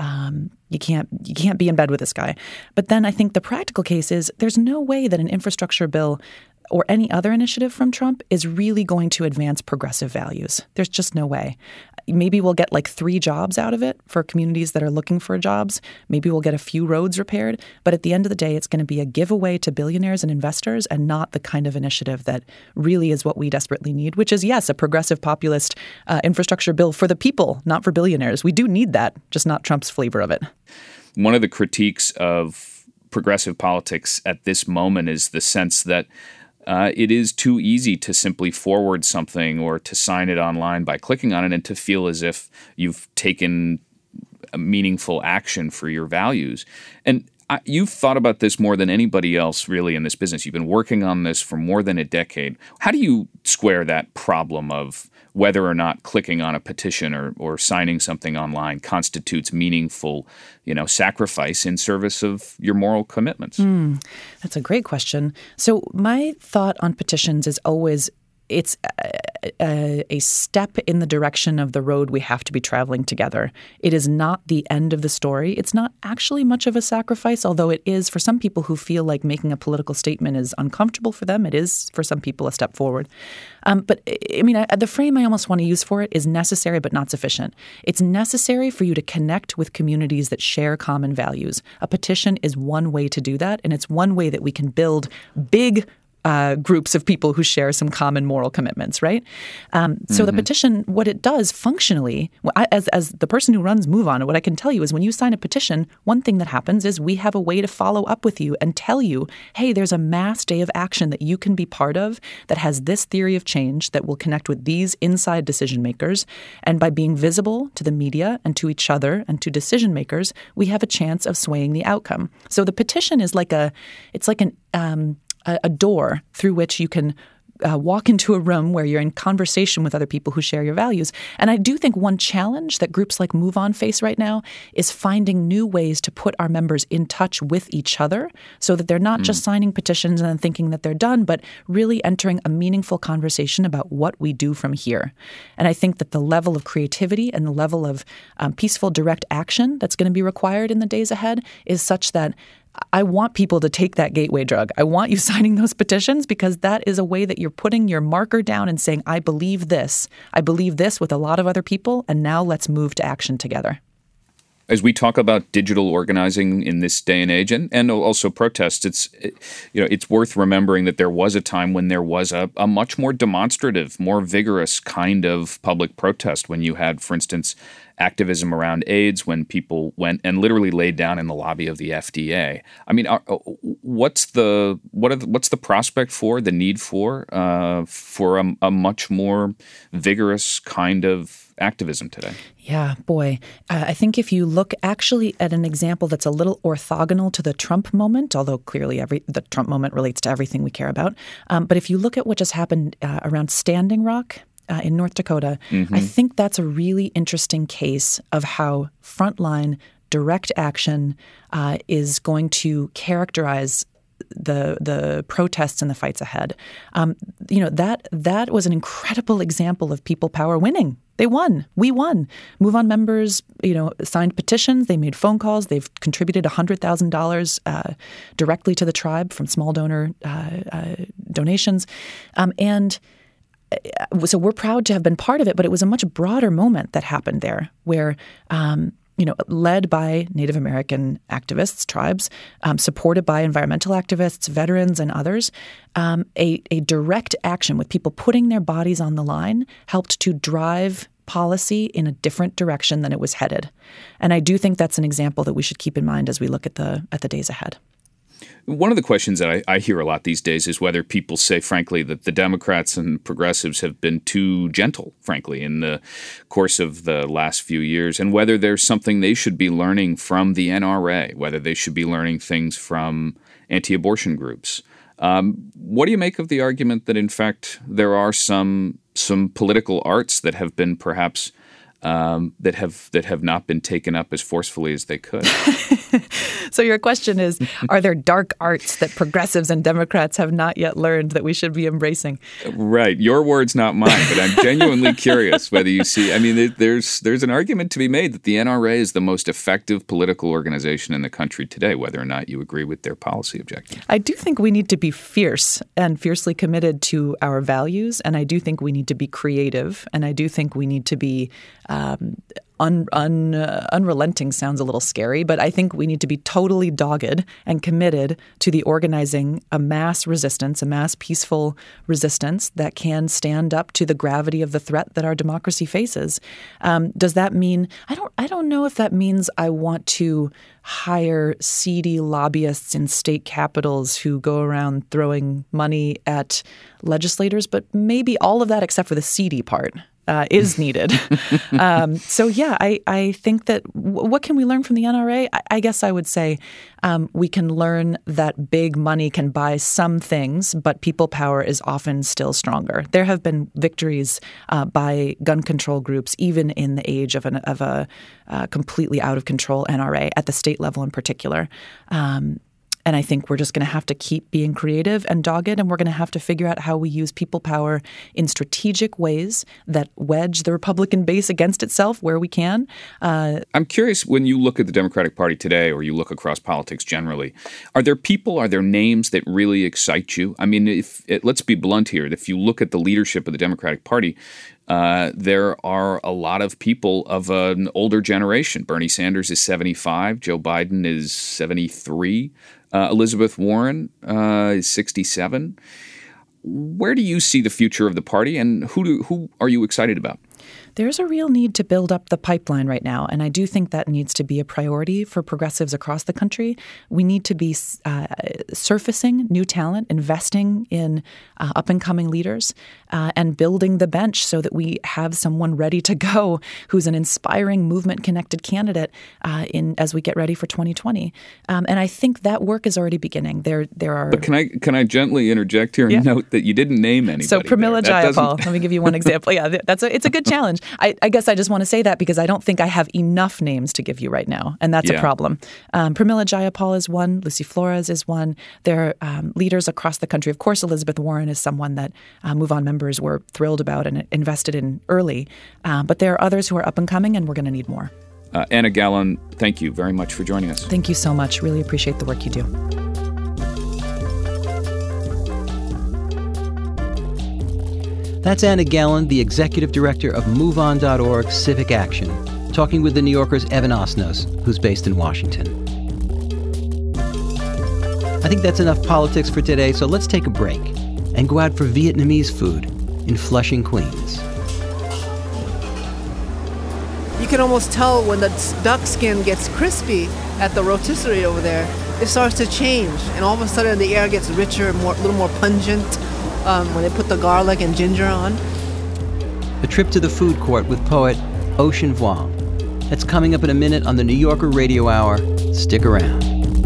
be in bed with this guy. But then I think the practical case is there's no way that an infrastructure bill or any other initiative from Trump is really going to advance progressive values. There's just no way. Maybe we'll get like 3 jobs out of it for communities that are looking for jobs. Maybe we'll get a few roads repaired. But at the end of the day, it's going to be a giveaway to billionaires and investors and not the kind of initiative that really is what we desperately need, which is, yes, a progressive populist infrastructure bill for the people, not for billionaires. We do need that, just not Trump's flavor of it. One of the critiques of progressive politics at this moment is the sense that it is too easy to simply forward something or to sign it online by clicking on it and to feel as if you've taken a meaningful action for your values. And you've thought about this more than anybody else really in this business. You've been working on this for more than a decade. How do you square that problem of whether or not clicking on a petition or signing something online constitutes meaningful, sacrifice in service of your moral commitments? That's a great question. So my thought on petitions is always it's a step in the direction of the road we have to be traveling together. It is not the end of the story. It's not actually much of a sacrifice, although it is for some people who feel like making a political statement is uncomfortable for them. It is for some people a step forward. But I mean, the frame I almost want to use for it is necessary but not sufficient. It's necessary for you to connect with communities that share common values. A petition is one way to do that, and it's one way that we can build big groups of people who share some common moral commitments, right? So the petition, what it does functionally, as the person who runs MoveOn, what I can tell you is when you sign a petition, one thing that happens is we have a way to follow up with you and tell you, hey, there's a mass day of action that you can be part of that has this theory of change that will connect with these inside decision makers. And by being visible to the media and to each other and to decision makers, we have a chance of swaying the outcome. So the petition is like a door through which you can walk into a room where you're in conversation with other people who share your values. And I do think one challenge that groups like MoveOn face right now is finding new ways to put our members in touch with each other so that they're not just signing petitions and then thinking that they're done, but really entering a meaningful conversation about what we do from here. And I think that the level of creativity and the level of peaceful direct action that's going to be required in the days ahead is such that I want people to take that gateway drug. I want you signing those petitions because that is a way that you're putting your marker down and saying, I believe this. I believe this with a lot of other people, and now let's move to action together. As we talk about digital organizing in this day and age, and also protests, it's worth remembering that there was a time when there was a much more demonstrative, more vigorous kind of public protest when you had, for instance, activism around AIDS, when people went and literally laid down in the lobby of the FDA. I mean, what's the prospect for, the need for a much more vigorous kind of activism today? Yeah, boy. I think if you look actually at an example that's a little orthogonal to the Trump moment, although clearly the Trump moment relates to everything we care about, but if you look at what just happened around Standing Rock in North Dakota, I think that's a really interesting case of how frontline direct action is going to characterize the protests and the fights ahead. That was an incredible example of people power winning. They won. We won. MoveOn members, signed petitions. They made phone calls. They've contributed $100,000 directly to the tribe from small donor donations. So we're proud to have been part of it, but it was a much broader moment that happened there where led by Native American activists, tribes, supported by environmental activists, veterans, and others, a direct action with people putting their bodies on the line helped to drive policy in a different direction than it was headed. And I do think that's an example that we should keep in mind as we look at the days ahead. One of the questions that I hear a lot these days is whether people say, frankly, that the Democrats and progressives have been too gentle, frankly, in the course of the last few years, and whether there's something they should be learning from the NRA, whether they should be learning things from anti-abortion groups. What do you make of the argument that, in fact, there are some political arts that have been perhaps that have not been taken up as forcefully as they could? So your question is, are there dark arts that progressives and Democrats have not yet learned that we should be embracing? Right. Your words, not mine. But I'm genuinely curious whether you see, I mean, there's an argument to be made that the NRA is the most effective political organization in the country today, whether or not you agree with their policy objectives. I do think we need to be fierce and fiercely committed to our values. And I do think we need to be creative. And I do think we need to be unrelenting sounds a little scary, but I think we need to be totally dogged and committed to the organizing a mass resistance, a mass peaceful resistance that can stand up to the gravity of the threat that our democracy faces. Does that mean I don't know if that means I want to hire seedy lobbyists in state capitals who go around throwing money at legislators, but maybe all of that except for the seedy part is needed. So, yeah, I think that what can we learn from the NRA? I guess I would say we can learn that big money can buy some things, but people power is often still stronger. There have been victories by gun control groups, even in the age of a completely out of control NRA at the state level in particular. And I think we're just going to have to keep being creative and dogged, and we're going to have to figure out how we use people power in strategic ways that wedge the Republican base against itself where we can. I'm curious, when you look at the Democratic Party today, or you look across politics generally, are there names that really excite you? I mean, let's be blunt here. If you look at the leadership of the Democratic Party, there are a lot of people of an older generation. Bernie Sanders is 75. Joe Biden is 73. Elizabeth Warren is 67. Where do you see the future of the party, and who are you excited about? There's a real need to build up the pipeline right now, and I do think that needs to be a priority for progressives across the country. We need to be surfacing new talent, investing in up-and-coming leaders, and building the bench so that we have someone ready to go who's an inspiring movement-connected candidate as we get ready for 2020. And I think that work is already beginning. There are. But can I gently interject here and note that you didn't name anybody? So Pramila Jayapal, let me give you one example. Yeah, it's a good challenge. I guess I just want to say that because I don't think I have enough names to give you right now, and that's a problem. Pramila Jayapal is one. Lucy Flores is one. There are leaders across the country. Of course, Elizabeth Warren is someone that Move On members were thrilled about and invested in early. But there are others who are up and coming, and we're going to need more. Anna Gallon, thank you very much for joining us. Thank you so much. Really appreciate the work you do. That's Anna Gallon, the executive director of MoveOn.org Civic Action, talking with The New Yorker's Evan Osnos, who's based in Washington. I think that's enough politics for today, so let's take a break and go out for Vietnamese food in Flushing, Queens. You can almost tell when the duck skin gets crispy at the rotisserie over there, it starts to change, and all of a sudden the air gets richer, a little more pungent. When they put the garlic and ginger on. A trip to the food court with poet Ocean Vuong. That's coming up in a minute on the New Yorker Radio Hour. Stick around.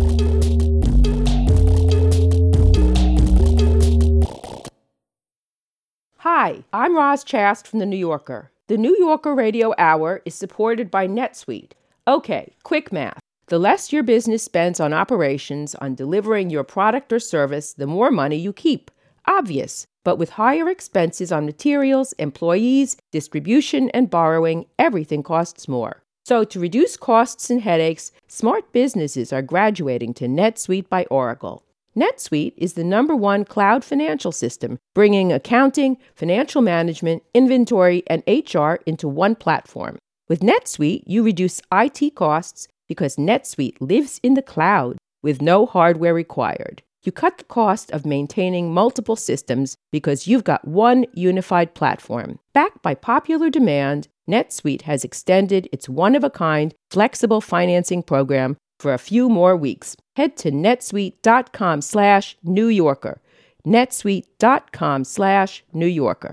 Hi, I'm Roz Chast from The New Yorker. The New Yorker Radio Hour is supported by NetSuite. Okay, quick math. The less your business spends on operations, on delivering your product or service, the more money you keep. Obvious, but with higher expenses on materials, employees, distribution, and borrowing, everything costs more. So to reduce costs and headaches, smart businesses are graduating to NetSuite by Oracle. NetSuite is the #1 cloud financial system, bringing accounting, financial management, inventory, and HR into one platform. With NetSuite, you reduce IT costs because NetSuite lives in the cloud with no hardware required. You cut the cost of maintaining multiple systems because you've got one unified platform. Backed by popular demand, NetSuite has extended its one-of-a-kind, flexible financing program for a few more weeks. head to netsuite.com/New Yorker. netsuite.com/New Yorker.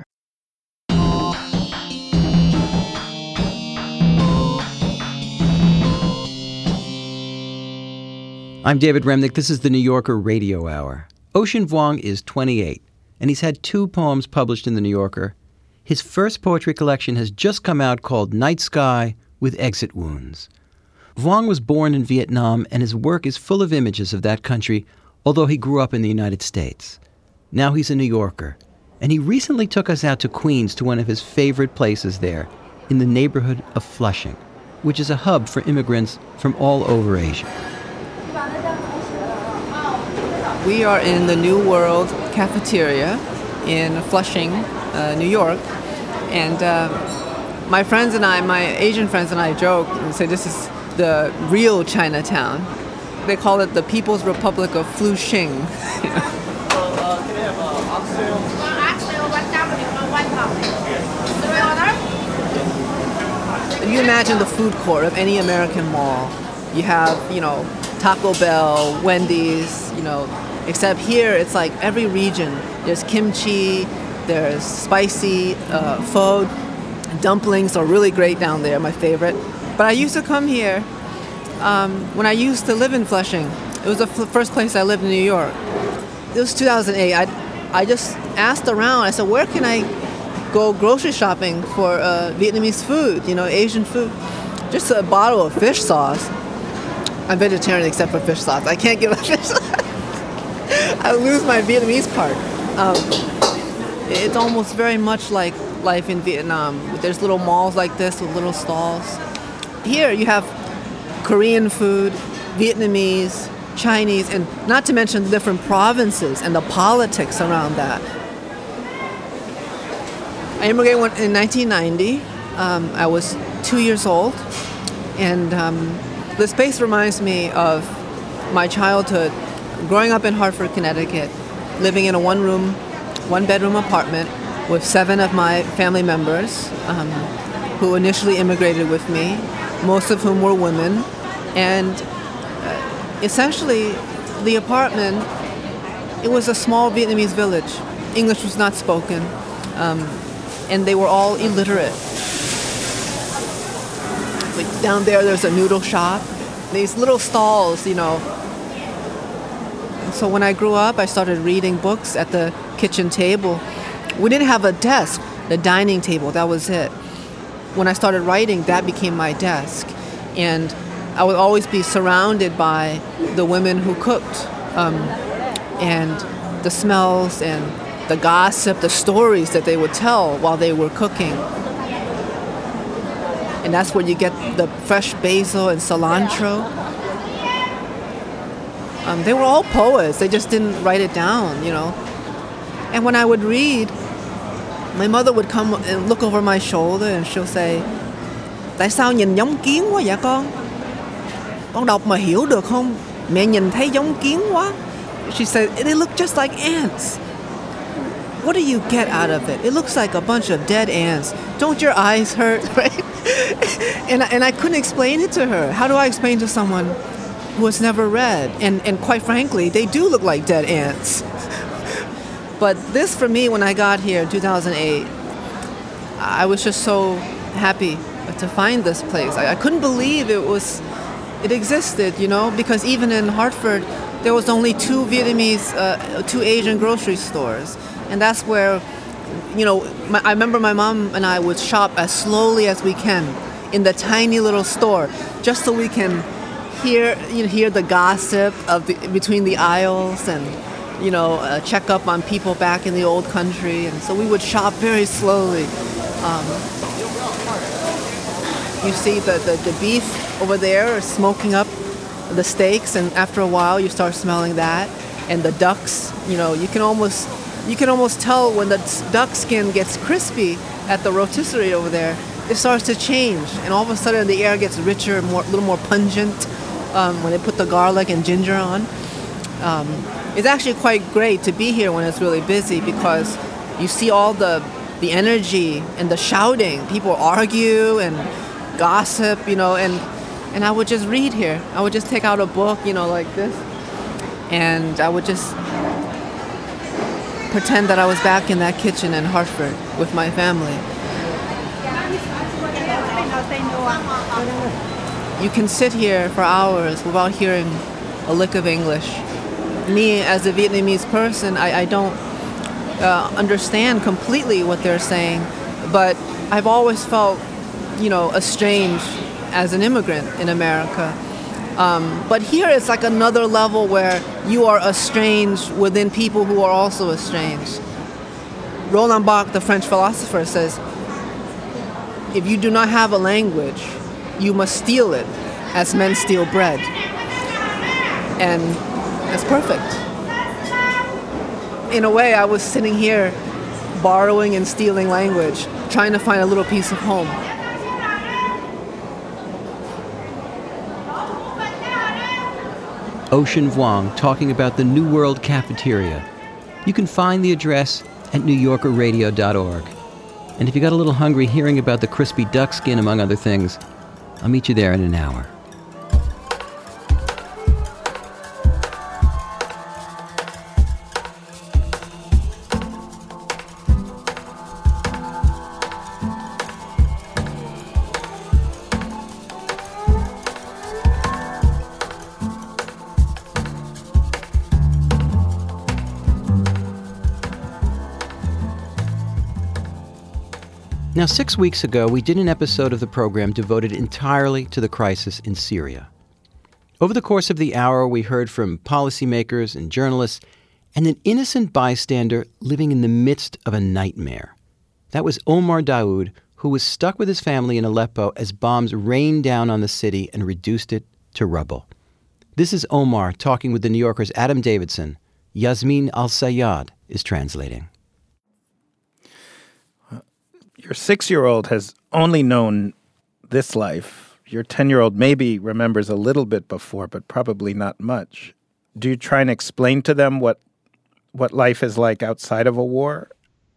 I'm David Remnick. This is the New Yorker Radio Hour. Ocean Vuong is 28, and he's had 2 poems published in the New Yorker. His first poetry collection has just come out called Night Sky with Exit Wounds. Vuong was born in Vietnam, and his work is full of images of that country, although he grew up in the United States. Now he's a New Yorker, and he recently took us out to Queens to one of his favorite places there, in the neighborhood of Flushing, which is a hub for immigrants from all over Asia. We are in the New World Cafeteria in Flushing, New York, and my friends and I, my Asian friends and I joke and say this is the real Chinatown. They call it the People's Republic of Flushing. You imagine the food court of any American mall. You have, Taco Bell, Wendy's, except here it's like every region. There's kimchi, there's spicy pho. Dumplings are really great down there, my favorite. But I used to come here when I used to live in Flushing. It was the first place I lived in New York. It was 2008. I just asked around. I said, where can I go grocery shopping for Vietnamese food, Asian food? Just a bottle of fish sauce. I'm vegetarian except for fish sauce. I can't get a fish sauce. I lose my Vietnamese card. It's almost very much like life in Vietnam. There's little malls like this with little stalls. Here you have Korean food, Vietnamese, Chinese, and not to mention the different provinces and the politics around that. I immigrated in 1990. I was 2 years old, and this place reminds me of my childhood, growing up in Hartford, Connecticut, living in a one-bedroom apartment with 7 of my family members who initially immigrated with me, most of whom were women. And essentially, the apartment, it was a small Vietnamese village. English was not spoken, and they were all illiterate. Like down there's a noodle shop, these little stalls, And so when I grew up, I started reading books at the kitchen table. We didn't have a desk, the dining table, that was it. When I started writing, that became my desk. And I would always be surrounded by the women who cooked, and the smells and the gossip, the stories that they would tell while they were cooking. And that's where you get the fresh basil and cilantro. They were all poets. They just didn't write it down, And when I would read, my mother would come and look over my shoulder and she'll say, tại sao nhìn giống kiến quá vậy con? Con đọc mà hiểu được không? Mẹ nhìn thấy giống kiến quá. She said, they look just like ants. What do you get out of it? It looks like a bunch of dead ants. Don't your eyes hurt, right? And I couldn't explain it to her. How do I explain to someone who has never read? And quite frankly, they do look like dead ants. But this, for me, when I got here in 2008, I was just so happy to find this place. I couldn't believe it existed, because even in Hartford, there was only 2 Asian grocery stores. And that's where, I remember my mom and I would shop as slowly as we can in the tiny little store, just so we can hear the gossip between the aisles and, check up on people back in the old country. And so we would shop very slowly. You see the beef over there smoking up the steaks, and after a while you start smelling that. And the ducks, you can almost tell when the duck skin gets crispy at the rotisserie over there. It starts to change, and all of a sudden the air gets richer, a little more pungent when they put the garlic and ginger on. It's actually quite great to be here when it's really busy, because you see all the energy and the shouting. People argue and gossip, and I would just read here. I would just take out a book, like this, And I would just pretend that I was back in that kitchen in Hartford with my family. You can sit here for hours without hearing a lick of English. Me, as a Vietnamese person, I don't understand completely what they're saying, but I've always felt, estranged as an immigrant in America. But here it's like another level where you are estranged within people who are also estranged. Roland Barthes, the French philosopher, says, if you do not have a language, you must steal it as men steal bread. And that's perfect. In a way, I was sitting here borrowing and stealing language, trying to find a little piece of home. Ocean Vuong talking about the New World Cafeteria. You can find the address at NewYorkerRadio.org. And if you got a little hungry hearing about the crispy duck skin, among other things, I'll meet you there in an hour. Now, 6 weeks ago, we did an episode of the program devoted entirely to the crisis in Syria. Over the course of the hour, we heard from policymakers and journalists and an innocent bystander living in the midst of a nightmare. That was Omar Daoud, who was stuck with his family in Aleppo as bombs rained down on the city and reduced it to rubble. This is Omar talking with the New Yorker's Adam Davidson. Yasmin Al-Sayyad is translating. Your 6-year-old has only known this life. Your 10-year-old maybe remembers a little bit before, but probably not much. Do you try and explain to them what life is like outside of a war?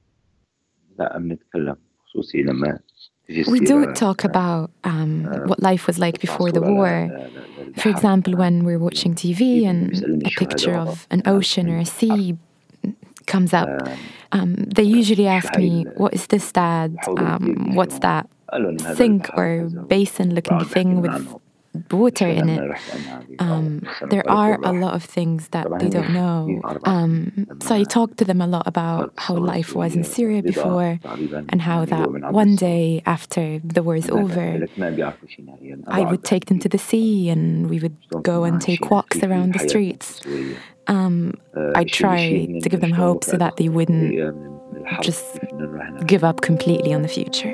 We do talk about what life was like before the war. For example, when we're watching TV and a picture of an ocean or a sea comes up, they usually ask me, what is this, Dad? What's that sink or basin-looking thing with water in it? There are a lot of things that they don't know. So I talk to them a lot about how life was in Syria before and how that one day after the war is over, I would take them to the sea and we would go and take walks around the streets. I try to give them hope so that they wouldn't just give up completely on the future.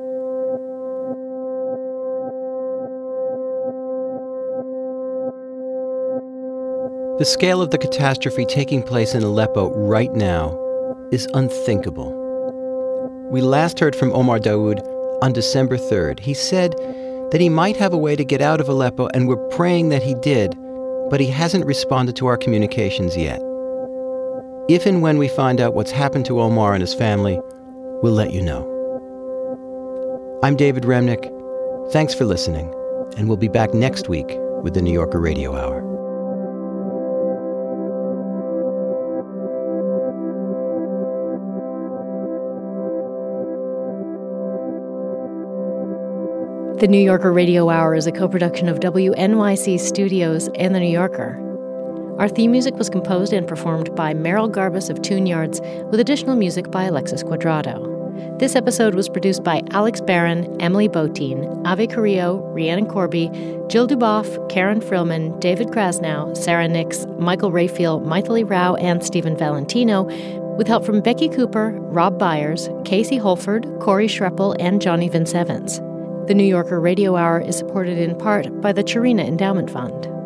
The scale of the catastrophe taking place in Aleppo right now is unthinkable. We last heard from Omar Daoud on December 3rd. He said that he might have a way to get out of Aleppo, and we're praying that he did, but he hasn't responded to our communications yet. If and when we find out what's happened to Omar and his family, we'll let you know. I'm David Remnick. Thanks for listening, and we'll be back next week with the New Yorker Radio Hour. The New Yorker Radio Hour is a co-production of WNYC Studios and The New Yorker. Our theme music was composed and performed by Meryl Garbus of Tune Yards, with additional music by Alexis Cuadrado. This episode was produced by Alex Barron, Emily Botein, Ave Carrillo, Rhiannon Corby, Jill Duboff, Karen Frillman, David Krasnow, Sarah Nix, Michael Rayfield, Maithili Rao, and Stephen Valentino, with help from Becky Cooper, Rob Byers, Casey Holford, Corey Schreppel, and Johnny Vince Evans. The New Yorker Radio Hour is supported in part by the Chirina Endowment Fund.